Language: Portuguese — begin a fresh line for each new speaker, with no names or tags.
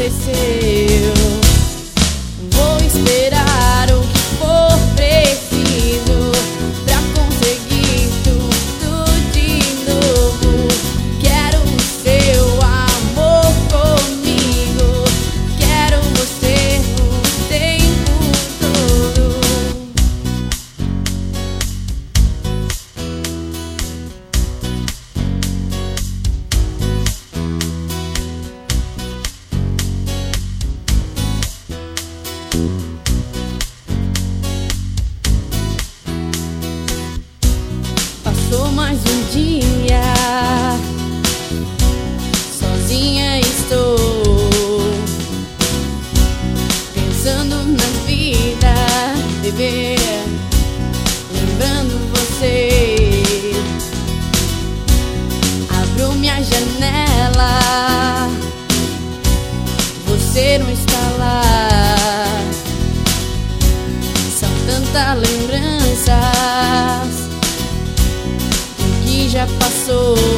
aconteceu. Vou esperar o que for preciso pra conseguir tudo de novo. Quero o seu amor comigo, quero você o tempo todo. Passou mais um dia, sozinha estou, pensando na vida, bebê, lembrando você. Abro minha janela, você não está lá. São tantas lembranças que já passou.